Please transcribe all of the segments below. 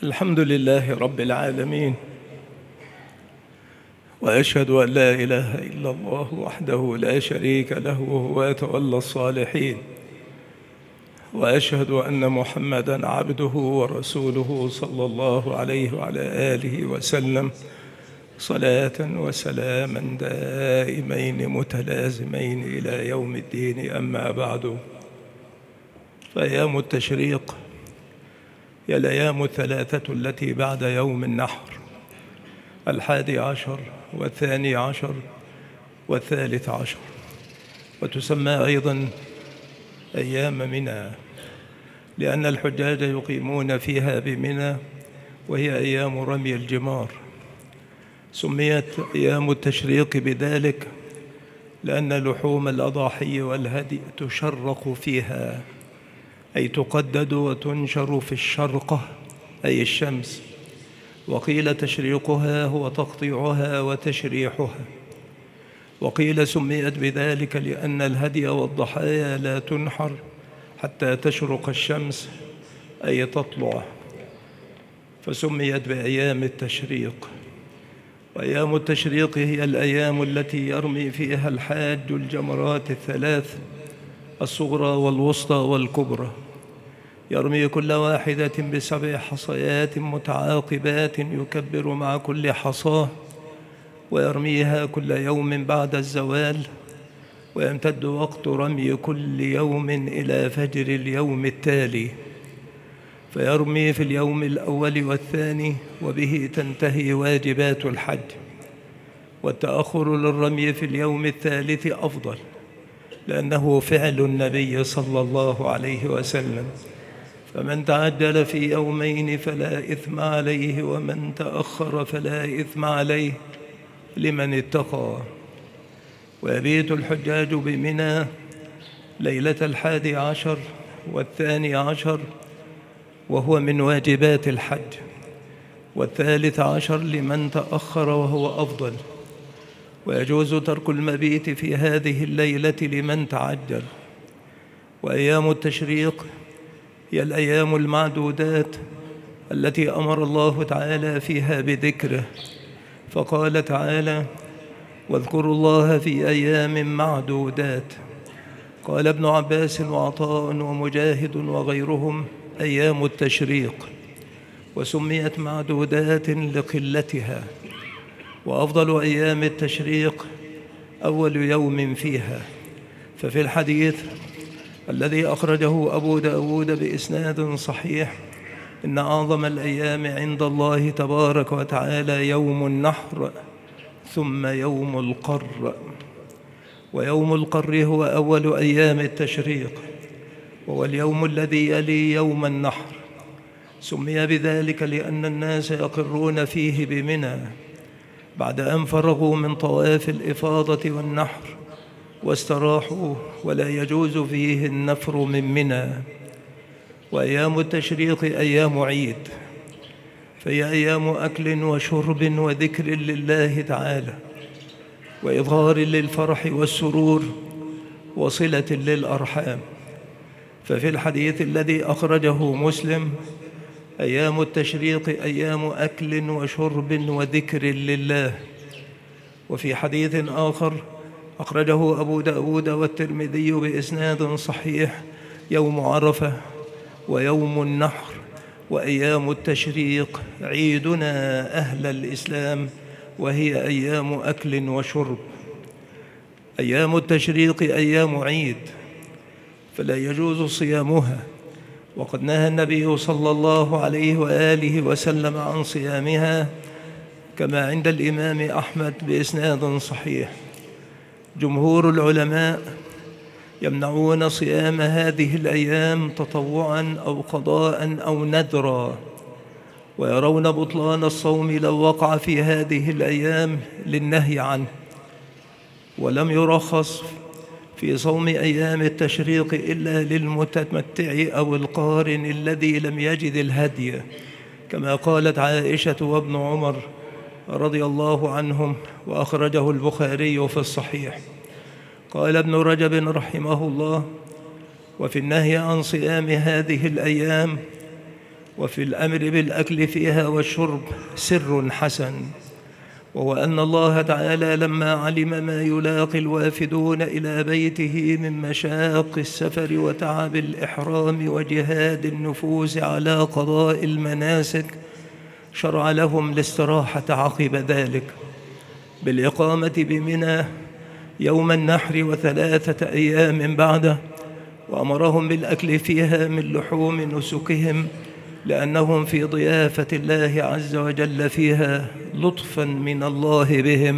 الحمد لله رب العالمين، وأشهد أن لا إله إلا الله وحده لا شريك له وهو يتولى الصالحين، وأشهد أن محمدًا عبده ورسوله صلى الله عليه وعلى آله وسلم صلاة وسلاما دائمين متلازمين إلى يوم الدين. أما بعد، فأيام التشريق هي الأيام الثلاثة التي بعد يوم النحر، 11 و12 و13، وتسمى أيضا أيام منى، لأن الحجاج يقيمون فيها بمنى، وهي أيام رمي الجمار. سميت أيام التشريق بذلك لأن لحوم الأضاحي والهدي تشرق فيها، أي تقدد وتنشر في الشرقة أي الشمس، وقيل تشريقها هو تقطيعها وتشريحها، وقيل سميت بذلك لأن الهدي والضحايا لا تنحر حتى تشرق الشمس أي تطلع، فسميت بأيام التشريق. وأيام التشريق هي الأيام التي يرمي فيها الحاج الجمرات الثلاث، الصغرى والوسطى والكبرى، يرمي كل واحدة ب7 حصيات متعاقبات يكبر مع كل حصاة، ويرميها كل يوم بعد الزوال، ويمتد وقت رمي كل يوم إلى فجر اليوم التالي، فيرمي في اليوم الأول والثاني، وبه تنتهي واجبات الحج. والتأخر للرمي في اليوم الثالث أفضل، لأنه فعل النبي صلى الله عليه وسلم، فمن تعجل في يومين فلا إثم عليه، ومن تأخر فلا إثم عليه لمن اتقى. ويبيت الحجاج بمنى ليلة 11 و12، وهو من واجبات الحج، و13 لمن تأخر وهو أفضل، ويجوز ترك المبيت في هذه الليلة لمن تعجل. وأيام التشريق هي الأيام المعدودات التي أمر الله تعالى فيها بذكره، فقال تعالى: واذكروا الله في أيام معدودات. قال ابن عباس وعطاء ومجاهد وغيرهم: أيام التشريق، وسميت معدودات لقلتها. وأفضل أيام التشريق أول يوم فيها، ففي الحديث الذي أخرجه أبو داود بإسناد صحيح: إن أعظم الأيام عند الله تبارك وتعالى يوم النحر، ثم يوم القر. ويوم القر هو أول أيام التشريق، وهو اليوم الذي يلي يوم النحر. سمي بذلك لأن الناس يقرون فيه بمنى بعد أن فرغوا من طواف الإفاضة والنحر واستراحوا، ولا يجوز فيه النفر من منى. وأيام التشريق أيام عيد، فهي أيام أكل وشرب وذكر لله تعالى، وإظهار للفرح والسرور، وصلة للأرحام. ففي الحديث الذي أخرجه مسلم: أيام التشريق أيام أكل وشرب وذكر لله. وفي حديث آخر أخرجه أبو داود والترمذي بإسناد صحيح: يوم عرفة ويوم النحر وأيام التشريق عيدنا أهل الإسلام، وهي أيام أكل وشرب. أيام التشريق أيام عيد، فلا يجوز صيامها، وقد نهى النبي صلى الله عليه وآله وسلم عن صيامها، كما عند الإمام أحمد بإسناد صحيح. جمهور العلماء يمنعون صيام هذه الأيام تطوعاً أو قضاءً أو نذراً، ويرون بطلان الصوم لو وقع في هذه الأيام للنهي عنه. ولم يرخص في صوم أيام التشريق إلا للمتمتع أو القارن الذي لم يجد الهدي، كما قالت عائشة وابن عمر رضي الله عنهم، وأخرجه البخاري في الصحيح. قال ابن رجب رحمه الله: وفي النهي عن صيام هذه الأيام وفي الأمر بالأكل فيها والشرب سر حسن، وهو أن الله تعالى لما علم ما يلاقي الوافدون إلى بيته من مشاق السفر وتعب الإحرام وجهاد النفوس على قضاء المناسك، شرع لهم الاستراحة عقب ذلك بالإقامة بمنى يوم النحر و3 أيام بعده، وأمرهم بالأكل فيها من لحوم نسكهم، لأنهم في ضيافة الله عز وجل فيها لطفا من الله بهم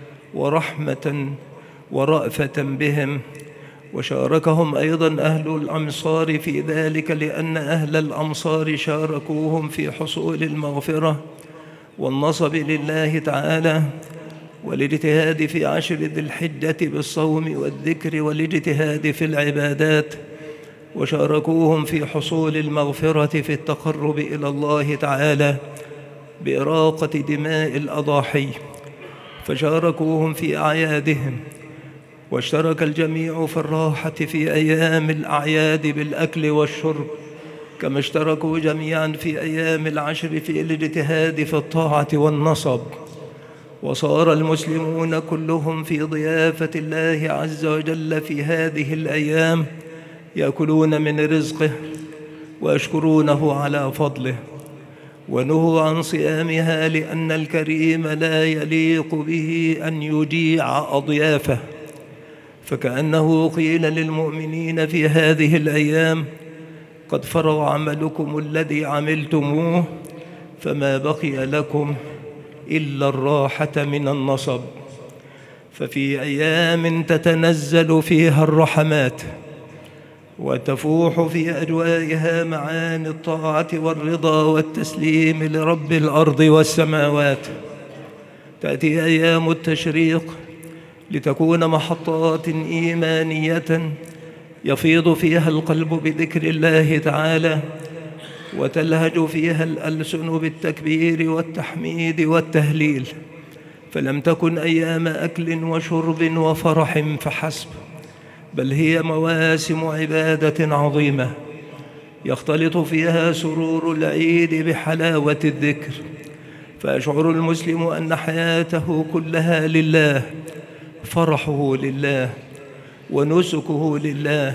ورحمة ورأفة بهم. وشاركهم أيضا أهل الأمصار في ذلك، لأن أهل الأمصار شاركوهم في حصول المغفرة والنصب لله تعالى، والاجتهاد في 10 ذي الحجة بالصوم والذكر والاجتهاد في العبادات، وشاركوهم في حصول المغفرة في التقرب إلى الله تعالى بإراقة دماء الأضاحي، فشاركوهم في أعيادهم. واشترك الجميع في الراحة في أيام الأعياد بالأكل والشرب، كما اشتركوا جميعا في أيام العشر في الاجتهاد في الطاعة والنصب. وصار المسلمون كلهم في ضيافة الله عز وجل في هذه الأيام، يأكلون من رزقه ويشكرونه على فضله، ونهوا عن صيامها، لأن الكريم لا يليق به أن يجيع أضيافه، فكأنه قيل للمؤمنين في هذه الأيام: قد فرغ عملكم الذي عملتموه، فما بقي لكم إلا الراحة من النصب. ففي أيام تتنزل فيها الرحمات وتفوح في أجوائها معاني الطاعة والرضا والتسليم لرب الأرض والسماوات، تأتي أيام التشريق لتكون محطات إيمانية يفيض فيها القلب بذكر الله تعالى، وتلهج فيها الألسن بالتكبير والتحميد والتهليل، فلم تكن أيام أكل وشرب وفرح فحسب، بل هي مواسم عبادة عظيمة يختلط فيها سرور العيد بحلاوة الذكر، فيشعر المسلم أن حياته كلها لله، فرحه لله ونسكه لله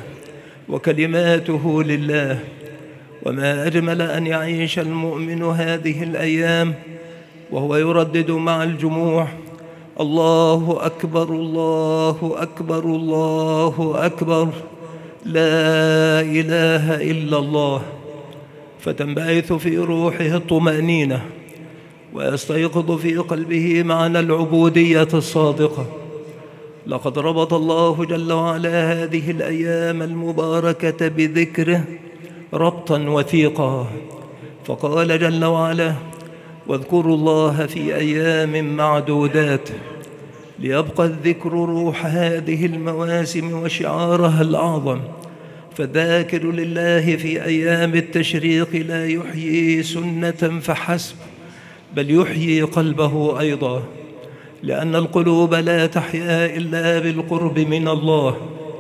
وكلماته لله. وما أجمل أن يعيش المؤمن هذه الأيام وهو يردد مع الجموع: الله أكبر الله أكبر الله أكبر، لا إله إلا الله، فتنبعث في روحه الطمأنينة، ويستيقظ في قلبه معنى العبودية الصادقة. لقد ربط الله جل وعلا هذه الأيام المباركة بذكره ربطا وثيقا، فقال جل وعلا: واذكروا الله في أيام معدودات، ليبقى الذكر روح هذه المواسم وشعارها الأعظم. فالذاكر لله في أيام التشريق لا يحيي سنة فحسب، بل يحيي قلبه أيضا، لأن القلوب لا تحيا إلا بالقرب من الله،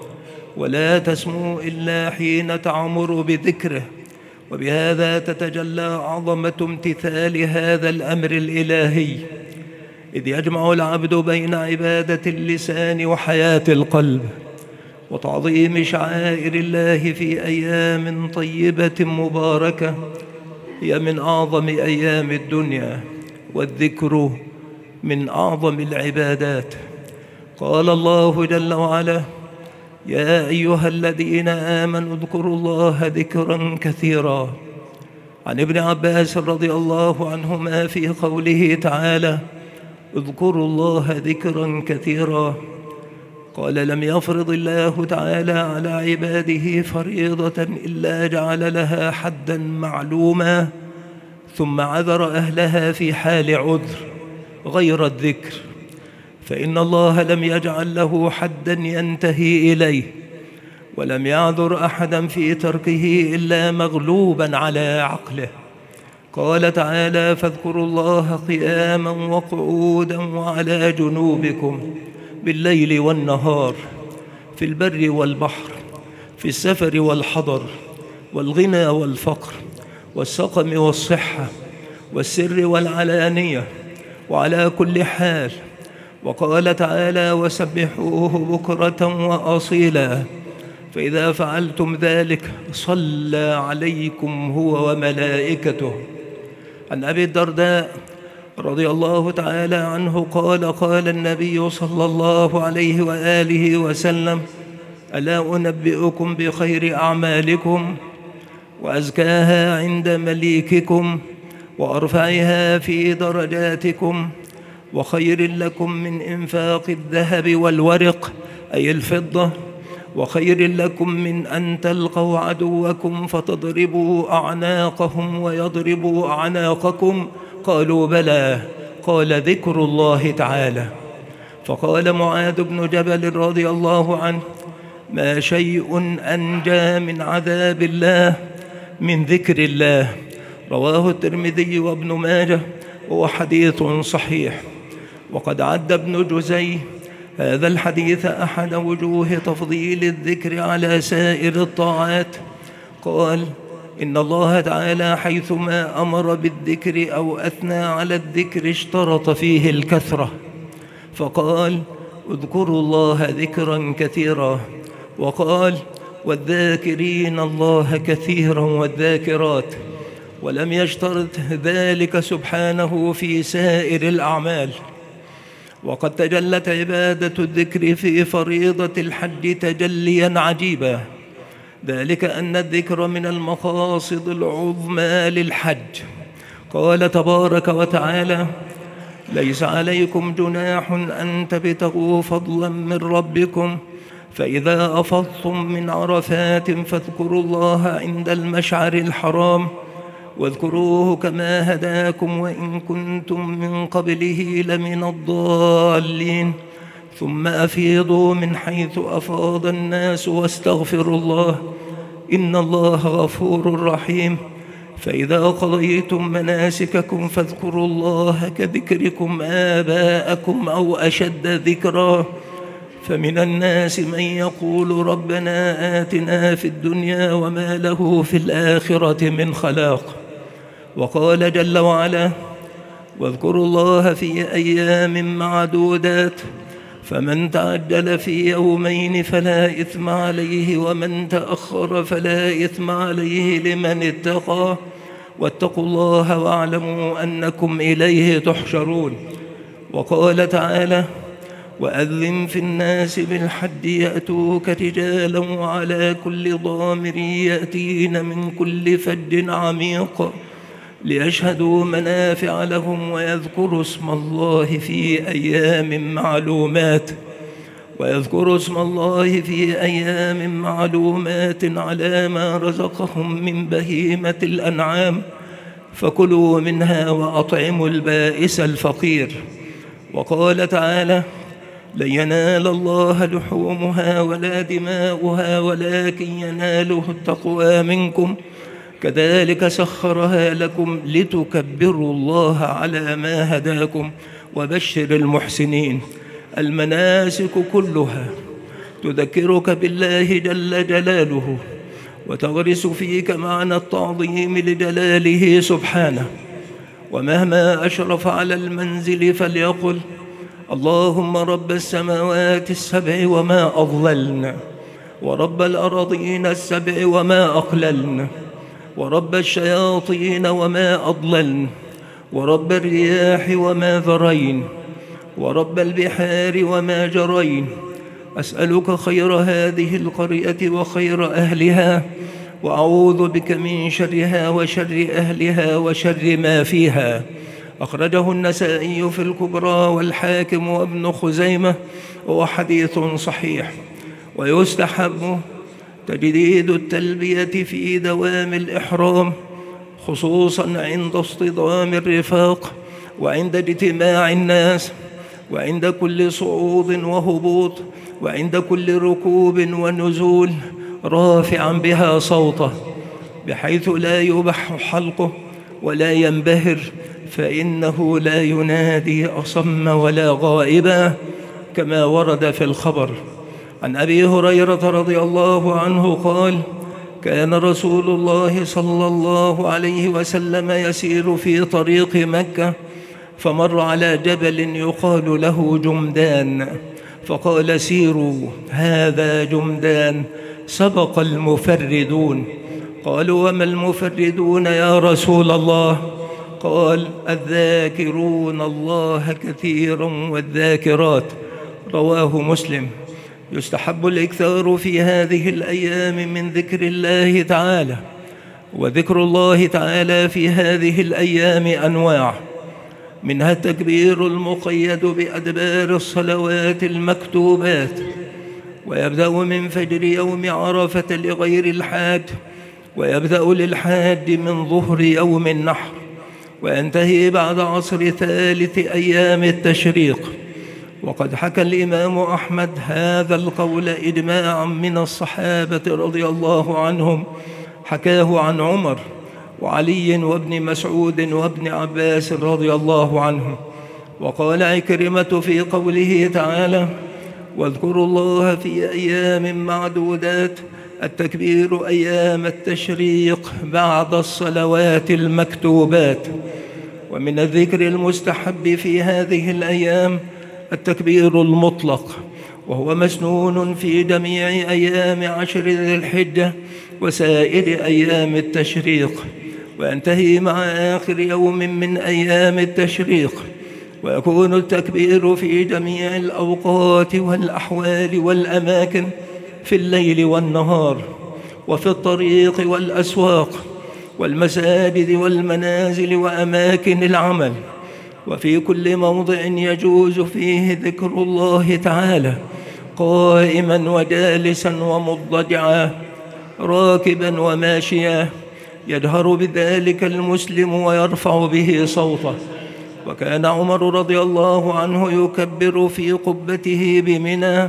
ولا تسمو إلا حين تعمر بذكره، وبهذا تتجلى عظمة امتثال هذا الأمر الإلهي، إذ يجمع العبد بين عبادة اللسان وحياة القلب وتعظيم شعائر الله في أيام طيبة مباركة هي من أعظم أيام الدنيا، والذكر من أعظم العبادات. قال الله جل وعلا: يا أيها الذين آمنوا اذكروا الله ذكرا كثيرا. عن ابن عباس رضي الله عنهما في قوله تعالى: اذكروا الله ذكرا كثيرا، قال: لم يفرض الله تعالى على عباده فريضة إلا جعل لها حدا معلوما، ثم عذر أهلها في حال عذر غير الذكر، فإن الله لم يجعل له حدا ينتهي إليه، ولم يعذر أحدا في تركه إلا مغلوبا على عقله. قال تعالى: فاذكروا الله قياما وقعودا وعلى جنوبكم بالليل والنهار، في البر والبحر، في السفر والحضر، والغنى والفقر، والسقم والصحة والسر والعلانية وعلى كل حال. وقال تعالى: وسبحوه بكرة وأصيلا. فإذا فعلتم ذلك صلى عليكم هو وملائكته. عن أبي الدرداء رضي الله تعالى عنه قال: قال النبي صلى الله عليه وآله وسلم: ألا أنبئكم بخير أعمالكم وأزكاها عند مليككم وأرفعها في درجاتكم وخير لكم من إنفاق الذهب والورق أي الفضة، وخير لكم من أن تلقوا عدوكم فتضربوا أعناقهم ويضربوا أعناقكم؟ قالوا: بلى. قال: ذكر الله تعالى. فقال معاذ بن جبل رضي الله عنه: ما شيء أنجى من عذاب الله من ذكر الله. رواه الترمذي وابن ماجه وهو حديث صحيح. وقد عد ابن جزي هذا الحديث أحد وجوه تفضيل الذكر على سائر الطاعات. قال: إن الله تعالى حيثما أمر بالذكر أو أثنى على الذكر اشترط فيه الكثرة، فقال: اذكروا الله ذكرا كثيرا. وقال: والذاكرين الله كثيرا والذاكرات. ولم يشترط ذلك سبحانه في سائر الأعمال. وقد تجلت عبادة الذكر في فريضة الحج تجليا عجيبا، ذلك أن الذكر من المقاصد العظمى للحج. قال تبارك وتعالى: ليس عليكم جناح أن تبتغوا فضلا من ربكم فإذا أفضتم من عرفات فاذكروا الله عند المشعر الحرام واذكروه كما هداكم وإن كنتم من قبله لمن الضالين ثم أفيضوا من حيث أفاض الناس واستغفروا الله إن الله غفور رحيم. فإذا قضيتم مناسككم فاذكروا الله كذكركم آباءكم أو أشد ذكرا. فمن الناس من يقول ربنا آتنا في الدنيا وما له في الآخرة من خلاق. وقال جل وعلا: واذكروا الله في أيام معدودات فمن تعجل في يومين فلا إثم عليه ومن تأخر فلا إثم عليه لمن اتقى واتقوا الله واعلموا أنكم إليه تحشرون. وقال تعالى: وأذن في الناس بالحج يأتوك رجالا وعلى كل ضامر يأتين من كل فج عميق ليشهدوا منافع لهم ويذكروا اسم الله في أيام معلومات على ما رزقهم من بهيمة الأنعام فكلوا منها وأطعموا البائس الفقير. وقال تعالى: لن ينال الله لحومها ولا دماؤها ولكن يناله التقوى منكم كذلك سخرها لكم لتكبروا الله على ما هداكم وبشر المحسنين. المناسك كلها تذكرك بالله جل جلاله وتغرس فيك معنى التعظيم لجلاله سبحانه. ومهما أشرف على المنزل فليقل: اللهم رب السماوات السبع وما أضللن ورب الأراضين السبع وما أقللن ورب الشياطين وما أضللن ورب الرياح وما ذرين ورب البحار وما جرين. أسألك خير هذه القرية وخير أهلها وأعوذ بك من شرها وشر أهلها وشر ما فيها. أخرجه النسائي في الكبرى والحاكم وابن خزيمة وهو حديث صحيح. ويستحب تجديد التلبية في دوام الإحرام خصوصا عند اصطدام الرفاق وعند اجتماع الناس وعند كل صعود وهبوط وعند كل ركوب ونزول رافعا بها صوته بحيث لا يبح حلقه ولا ينبهر فإنه لا ينادي أصم ولا غائبا كما ورد في الخبر. عن أبي هريرة رضي الله عنه قال: كان رسول الله صلى الله عليه وسلم يسير في طريق مكة، فمر على جبل يقال له جمدان، فقال: سيروا، هذا جمدان، سبق المفردون. قالوا: وما المفردون يا رسول الله؟ قال: الذاكرون الله كثيرا والذاكرات. رواه مسلم. يستحب الإكثار في هذه الأيام من ذكر الله تعالى، وذكر الله تعالى في هذه الأيام أنواع، منها التكبير المقيد بأدبار الصلوات المكتوبات، ويبدأ من فجر يوم عرفة لغير الحاج، ويبدأ للحاج من ظهر يوم النحر، وينتهي بعد عصر ثالث أيام التشريق. وقد حكى الإمام أحمد هذا القول إجماعا من الصحابة رضي الله عنهم، حكاه عن عمر وعلي وابن مسعود وابن عباس رضي الله عنهم. وقال عكرمة في قوله تعالى: واذكروا الله في أيام معدودات، التكبير أيام التشريق بعد الصلوات المكتوبات. ومن الذكر المستحب في هذه الأيام التكبير المطلق، وهو مسنون في جميع أيام عشر ذي الحجة وسائر أيام التشريق، وينتهي مع آخر يوم من أيام التشريق. ويكون التكبير في جميع الأوقات والأحوال والأماكن، في الليل والنهار، وفي الطريق والأسواق والمساجد والمنازل وأماكن العمل، وفي كل موضع يجوز فيه ذكر الله تعالى، قائما وجالسا ومضطجعا، راكبا وماشيا، يجهر بذلك المسلم ويرفع به صوته. وكان عمر رضي الله عنه يكبر في قبته بمنى،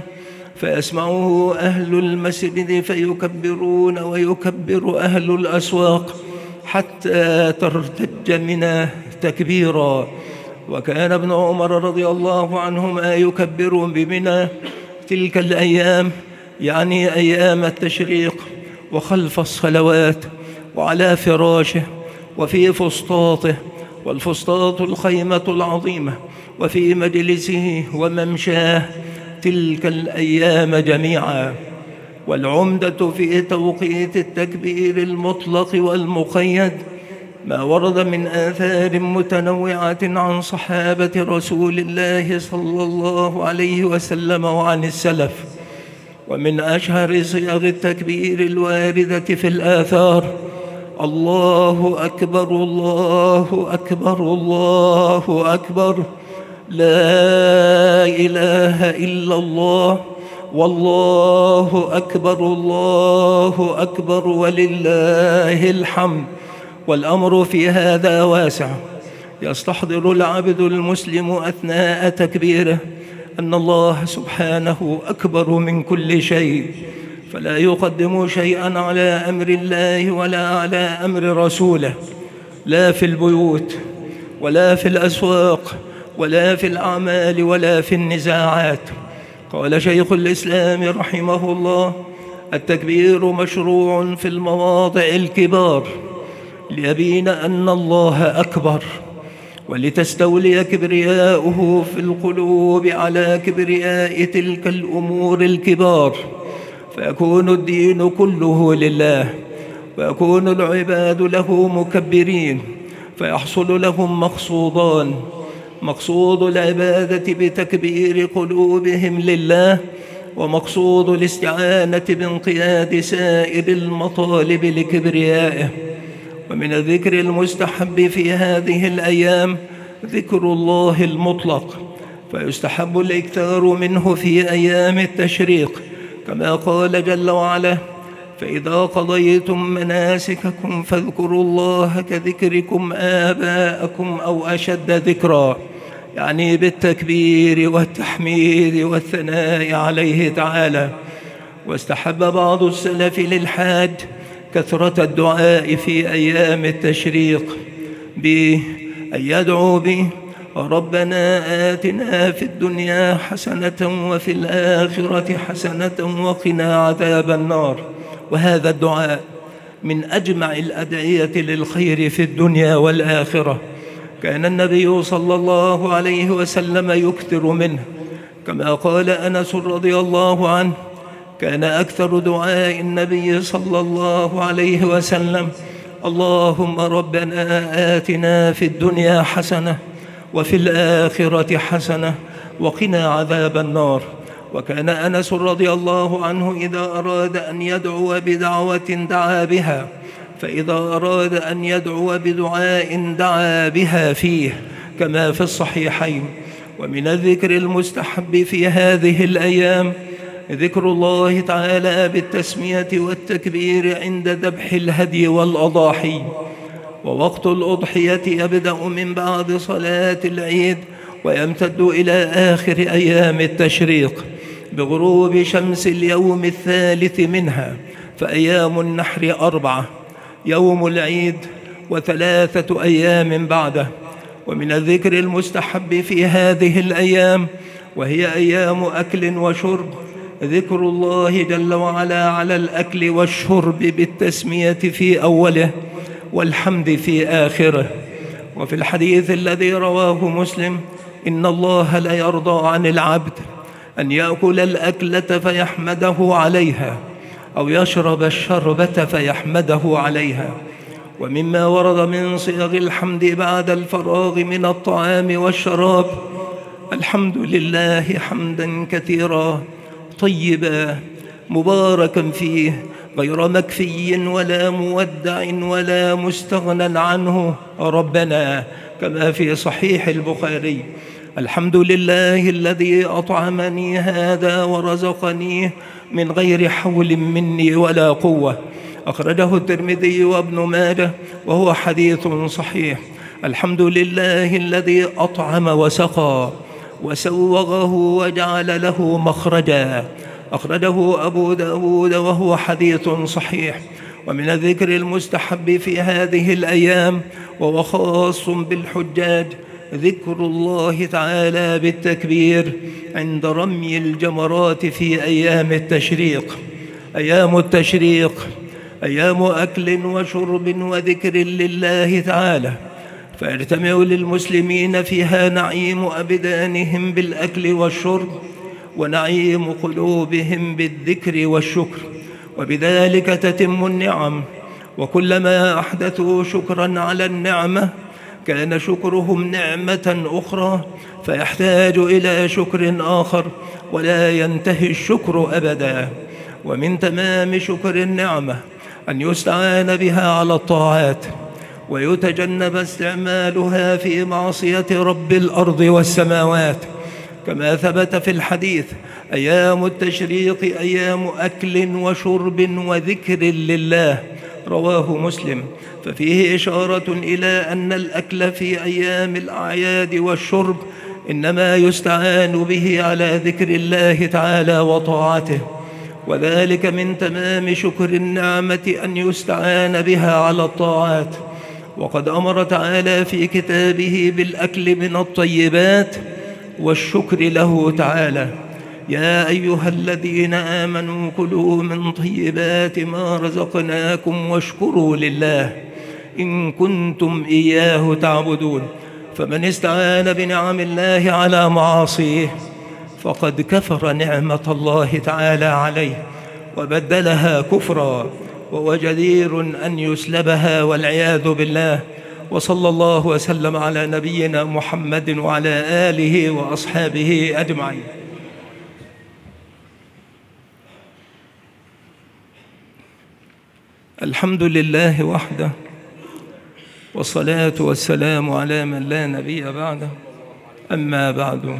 فيسمعه أهل المسجد فيكبرون، ويكبر أهل الأسواق حتى ترتج منى تكبيرا. وكان ابن عمر رضي الله عنهما يكبر بمنى تلك الأيام، يعني أيام التشريق، وخلف الصلوات، وعلى فراشه، وفي فسطاطه، والفسطاط الخيمة العظيمة، وفي مجلسه وممشاه تلك الأيام جميعا. والعمدة في توقيت التكبير المطلق والمقيد ما ورد من آثار متنوعة عن صحابة رسول الله صلى الله عليه وسلم وعن السلف. ومن أشهر صيغ التكبير الواردة في الآثار: الله أكبر، الله أكبر، الله أكبر، لا إله إلا الله، والله أكبر، الله أكبر، ولله الحمد. والأمر في هذا واسع، يستحضر العبد المسلم أثناء تكبيره أن الله سبحانه أكبر من كل شيء، فلا يقدم شيئا على أمر الله ولا على أمر رسوله، لا في البيوت ولا في الأسواق ولا في الأعمال ولا في النزاعات. قال شيخ الإسلام رحمه الله: التكبير مشروع في المواضع الكبار ليبين أن الله أكبر، ولتستولي كبرياؤه في القلوب على كبرياء تلك الأمور الكبار، فيكون الدين كله لله، ويكون العباد له مكبرين، فيحصل لهم مقصودان: مقصود العبادة بتكبير قلوبهم لله، ومقصود الاستعانة بانقياد سائر المطالب لكبريائه. ومن الذكر المستحب في هذه الأيام ذكر الله المطلق، فيستحب الإكثار منه في أيام التشريق، كما قال جل وعلا: فإذا قضيتم مناسككم فاذكروا الله كذكركم آباءكم أو أشد ذكرا، يعني بالتكبير والتحميد والثناء عليه تعالى. واستحب بعض السلف للحاج كثرة الدعاء في أيام التشريق بأن يدعو به: ربنا آتنا في الدنيا حسنة وفي الآخرة حسنة وقنا عذاب النار. وهذا الدعاء من أجمع الأدعية للخير في الدنيا والآخرة، كان النبي صلى الله عليه وسلم يكثر منه، كما قال أنس رضي الله عنه: كان أكثر دعاء النبي صلى الله عليه وسلم: اللهم ربنا آتنا في الدنيا حسنة وفي الآخرة حسنة وقنا عذاب النار. وكان أنس رضي الله عنه إذا أراد أن يدعو بدعوة دعا بها، فإذا أراد أن يدعو بدعاء دعا بها فيه، كما في الصحيحين. ومن الذكر المستحب في هذه الأيام ذكر الله تعالى بالتسمية والتكبير عند ذبح الهدي والأضاحي. ووقت الأضحية يبدأ من بعد صلاة العيد ويمتد إلى آخر أيام التشريق بغروب شمس اليوم الثالث منها، فأيام النحر 4: يوم العيد و3 أيام بعده. ومن الذكر المستحب في هذه الأيام، وهي أيام أكل وشرب، ذكر الله جل وعلا على الأكل والشرب بالتسمية في أوله والحمد في آخره. وفي الحديث الذي رواه مسلم: إن الله لا يرضى عن العبد أن يأكل الأكلة فيحمده عليها، أو يشرب الشربة فيحمده عليها. ومما ورد من صيغ الحمد بعد الفراغ من الطعام والشراب: الحمد لله حمدا كثيرا طيبا مباركا فيه، غير مكفي ولا مودع ولا مستغنى عنه ربنا، كما في صحيح البخاري. الحمد لله الذي أطعمني هذا ورزقنيه من غير حول مني ولا قوة، أخرجه الترمذي وابن ماجه وهو حديث صحيح. الحمد لله الذي أطعم وسقى وسوغه وجعل له مخرجا، أخرجه أبو داود وهو حديث صحيح. ومن الذكر المستحب في هذه الأيام، وهو خاص بالحجاج، ذكر الله تعالى بالتكبير عند رمي الجمرات في أيام التشريق. أيام التشريق أيام أكل وشرب وذكر لله تعالى، فيجتمع للمسلمين فيها نعيم أبدانهم بالأكل والشرب، ونعيم قلوبهم بالذكر والشكر، وبذلك تتم النعم. وكلما أحدثوا شكرا على النعمة كان شكرهم نعمة أخرى، فيحتاج إلى شكر آخر، ولا ينتهي الشكر أبدا. ومن تمام شكر النعمة أن يستعان بها على الطاعات، ويتجنب استعمالها في معصية رب الأرض والسماوات، كما ثبت في الحديث: أيام التشريق أيام أكل وشرب وذكر لله، رواه مسلم. ففيه إشارة إلى أن الأكل في أيام الأعياد والشرب إنما يستعان به على ذكر الله تعالى وطاعته، وذلك من تمام شكر النعمة أن يستعان بها على الطاعات. وقد أمر تعالى في كتابه بالأكل من الطيبات والشكر له تعالى: يا أيها الذين آمنوا كلوا من طيبات ما رزقناكم واشكروا لله إن كنتم إياه تعبدون. فمن استعان بنعم الله على معاصيه فقد كفر نعمة الله تعالى عليه وبدلها كفرا، وهو جدير أن يسلبها والعياذ بالله. وصلى الله وسلم على نبينا محمد وعلى آله وأصحابه أجمعين. الحمد لله وحده، والصلاة والسلام على من لا نبي بعده. أما بعد،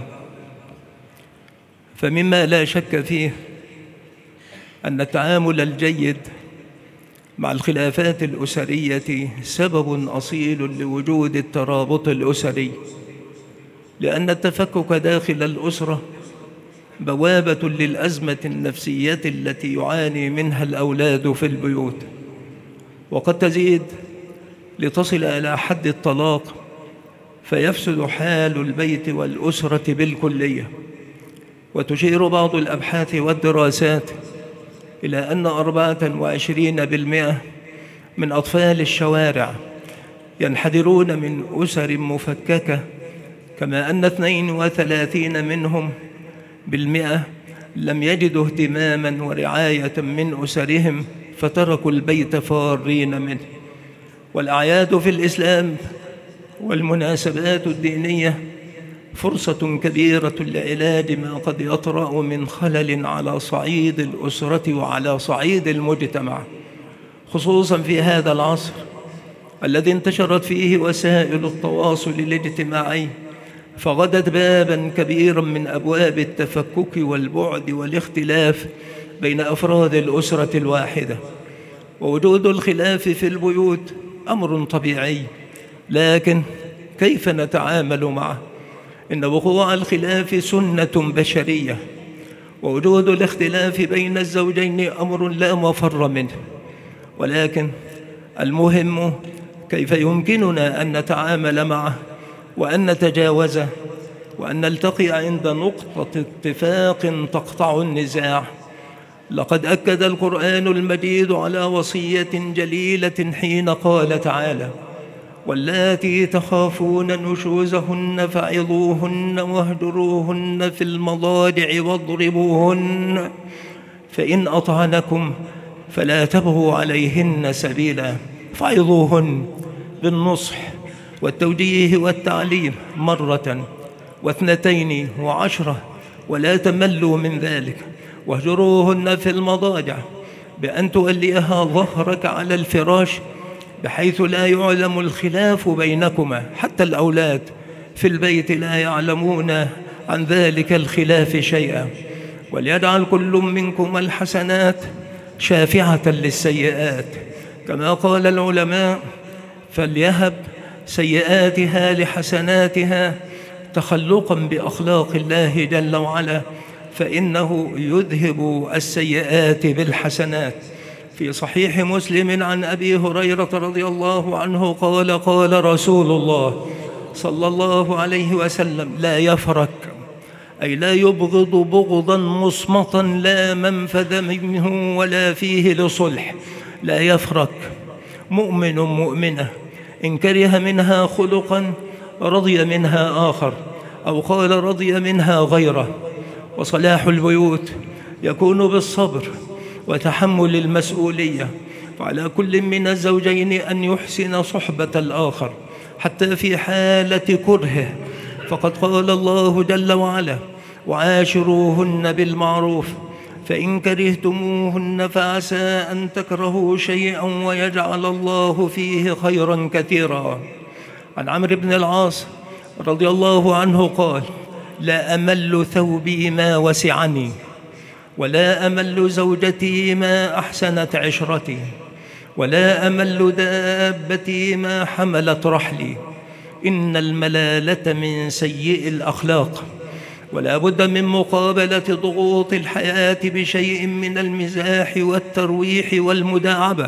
فمما لا شك فيه أن التعامل الجيد مع الخلافات الأسرية سبب أصيل لوجود الترابط الأسري، لأن التفكك داخل الأسرة بوابة للأزمة النفسية التي يعاني منها الأولاد في البيوت، وقد تزيد لتصل إلى حد الطلاق، فيفسد حال البيت والأسرة بالكلية. وتشير بعض الأبحاث والدراسات إلى أن 24% من أطفال الشوارع ينحدرون من أسر مفككة، كما أن 32 منهم بالمئة لم يجدوا اهتماما ورعاية من أسرهم فتركوا البيت فارين منه. والأعياد في الإسلام والمناسبات الدينية فرصة كبيرة لعلاج ما قد يطرأ من خلل على صعيد الأسرة وعلى صعيد المجتمع، خصوصا في هذا العصر الذي انتشرت فيه وسائل التواصل الاجتماعي، فغدت بابا كبيرا من أبواب التفكك والبعد والاختلاف بين أفراد الأسرة الواحدة. ووجود الخلاف في البيوت أمر طبيعي، لكن كيف نتعامل معه؟ إن وقوع الخلاف سنة بشرية، ووجود الاختلاف بين الزوجين أمر لا مفر منه، ولكن المهم كيف يمكننا أن نتعامل معه وأن نتجاوزه وأن نلتقي عند نقطة اتفاق تقطع النزاع. لقد أكد القرآن المجيد على وصية جليلة حين قال تعالى: واللاتي تخافون نشوزهن فعظوهن واهجروهن في المضاجع واضربوهن فإن أطعنكم فلا تبغوا عليهن سبيلا. فعظوهن بالنصح والتوجيه والتعليم 1 و2 و10، ولا تملوا من ذلك. واهجروهن في المضاجع بأن توليها ظهرك على الفراش بحيث لا يعلم الخلاف بينكما، حتى الأولاد في البيت لا يعلمون عن ذلك الخلاف شيئا. وليجعل كل منكم الحسنات شافعة للسيئات، كما قال العلماء: فليهب سيئاتها لحسناتها تخلقا بأخلاق الله جل وعلا، فإنه يذهب السيئات بالحسنات. في صحيح مسلم عن أبي هريرة رضي الله عنه قال: قال رسول الله صلى الله عليه وسلم: لا يفرك، أي لا يبغض بغضا مصمتا لا منفذ منه ولا فيه لصلح. لا يفرك مؤمن مؤمنة إن كره منها خلقا رضي منها آخر، أو قال رضي منها غيره. وصلاح البيوت يكون بالصبر وتحمل المسؤولية، وعلى كل من الزوجين أن يحسن صحبة الآخر حتى في حالة كرهه، فقد قال الله جل وعلا: وعاشروهن بالمعروف فإن كرهتموهن فعسى أن تكرهوا شيئا ويجعل الله فيه خيرا كثيرا. عن عمرو بن العاص رضي الله عنه قال: لا أمل ثوبي ما وسعني، ولا أمل زوجتي ما أحسنت عشرتي، ولا أمل دابتي ما حملت رحلي. إن الملالة من سيء الأخلاق، ولا بد من مقابلة ضغوط الحياة بشيء من المزاح والترويح والمداعبة،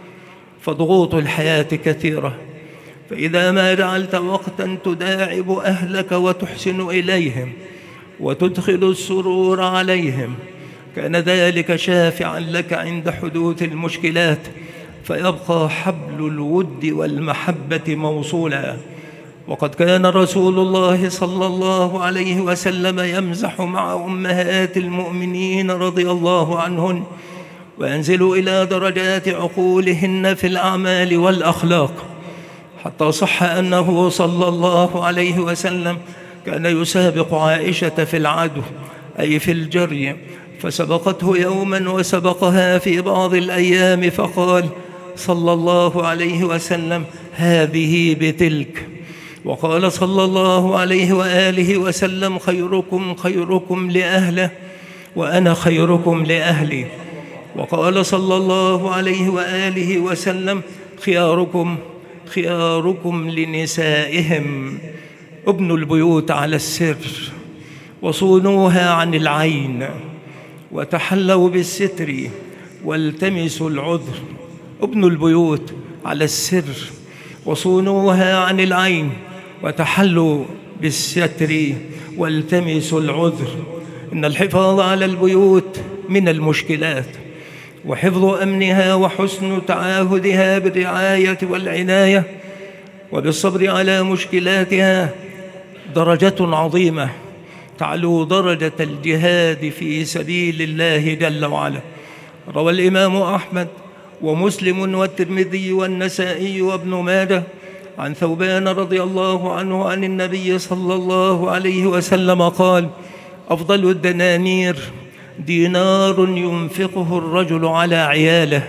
فضغوط الحياة كثيرة، فإذا ما جعلت وقتا تداعب أهلك وتحسن إليهم وتدخل السرور عليهم كان ذلك شافعا لك عند حدوث المشكلات، فيبقى حبل الود والمحبة موصولا. وقد كان رسول الله صلى الله عليه وسلم يمزح مع أمهات المؤمنين رضي الله عنهن وينزل إلى درجات عقولهن في الأعمال والأخلاق، حتى صح أنه صلى الله عليه وسلم كان يسابق عائشة في العدو، أي في الجري، فسبقته يوما وسبقها في بعض الأيام، فقال صلى الله عليه وسلم: هذه بتلك. وقال صلى الله عليه وآله وسلم: خيركم خيركم لأهله وأنا خيركم لأهلي. وقال صلى الله عليه وآله وسلم: خياركم خياركم لنسائهم. ابنوا البيوت على السر وصونوها عن العين، وتحلوا بالستر والتمسوا العذر. ابنوا البيوت على السر وصونوها عن العين، وتحلوا بالستر والتمسوا العذر. إن الحفاظ على البيوت من المشكلات، وحفظ أمنها وحسن تعاهدها بالرعاية والعناية وبالصبر على مشكلاتها درجة عظيمة تعلو درجة الجهاد في سبيل الله جل وعلا. روى الإمام أحمد ومسلم والترمذي والنسائي وابن ماجه عن ثوبان رضي الله عنه عن النبي صلى الله عليه وسلم قال: أفضل الدنانير دينار ينفقه الرجل على عياله،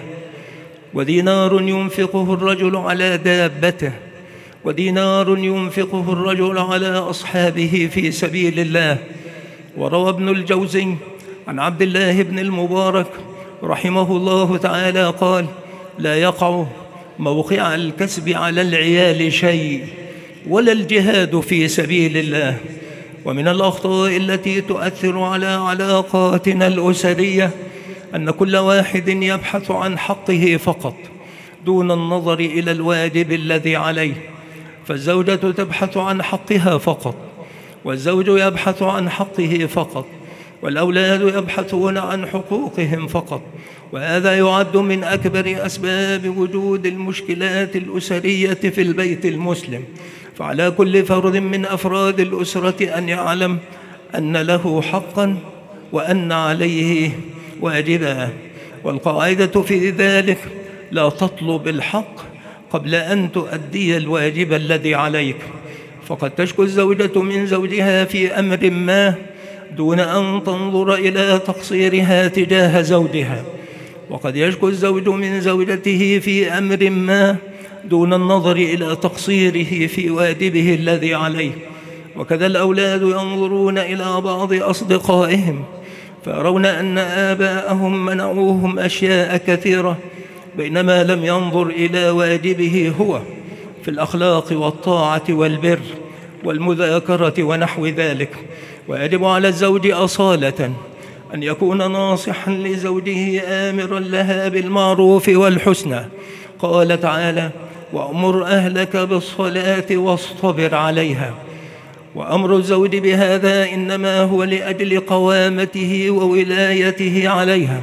ودينار ينفقه الرجل على دابته، ودينار ينفقه الرجل على أصحابه في سبيل الله. وروى ابن الجوزي عن عبد الله بن المبارك رحمه الله تعالى قال: لا يقع موقع الكسب على العيال شيء ولا الجهاد في سبيل الله. ومن الأخطاء التي تؤثر على علاقاتنا الأسرية أن كل واحد يبحث عن حقه فقط دون النظر إلى الواجب الذي عليه، فالزوجة تبحث عن حقها فقط، والزوج يبحث عن حقه فقط، والأولاد يبحثون عن حقوقهم فقط. وهذا يعد من أكبر أسباب وجود المشكلات الأسرية في البيت المسلم. فعلى كل فرد من أفراد الأسرة أن يعلم أن له حقا وأن عليه واجبا، والقاعدة في ذلك: لا تطلب الحق قبل أن تؤدي الواجب الذي عليك. فقد تشكو الزوجة من زوجها في أمر ما دون أن تنظر إلى تقصيرها تجاه زوجها، وقد يشكو الزوج من زوجته في أمر ما دون النظر إلى تقصيره في واجبه الذي عليه. وكذا الأولاد ينظرون إلى بعض أصدقائهم فيرون أن آباءهم منعوهم أشياء كثيرة بينما لم ينظر إلى واجبه هو في الأخلاق والطاعة والبر والمذاكرة ونحو ذلك. ويجب على الزوج أصالة أن يكون ناصحا لزوجه آمرا لها بالمعروف والحسنى. قال تعالى: وأمر أهلك بالصلاة واصطبر عليها. وأمر الزوج بهذا إنما هو لأجل قوامته وولايته عليها،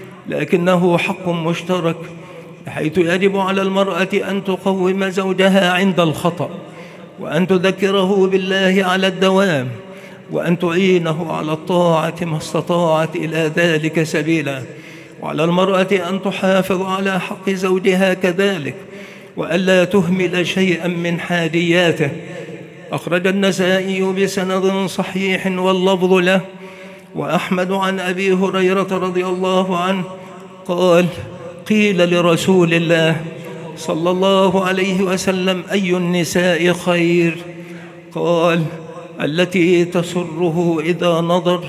لكنه حق مشترك، بحيث يجب على المرأة أن تقوم زوجها عند الخطأ، وأن تذكره بالله على الدوام، وأن تعينه على الطاعة ما استطاعت إلى ذلك سبيلا. وعلى المرأة أن تحافظ على حق زوجها كذلك، وألا تهمل شيئا من حاجياته. أخرج النسائي بسند صحيح واللفظ له وأحمد عن أبي هريرة رضي الله عنه قال: قيل لرسول الله صلى الله عليه وسلم: أي النساء خير؟ قال: التي تسره إذا نظر،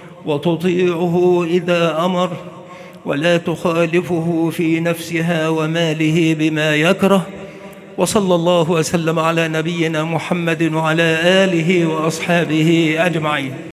وتطيعه إذا أمر، ولا تخالفه في نفسها وماله بما يكره. وصلى الله وسلم على نبينا محمد وعلى آله وأصحابه أجمعين.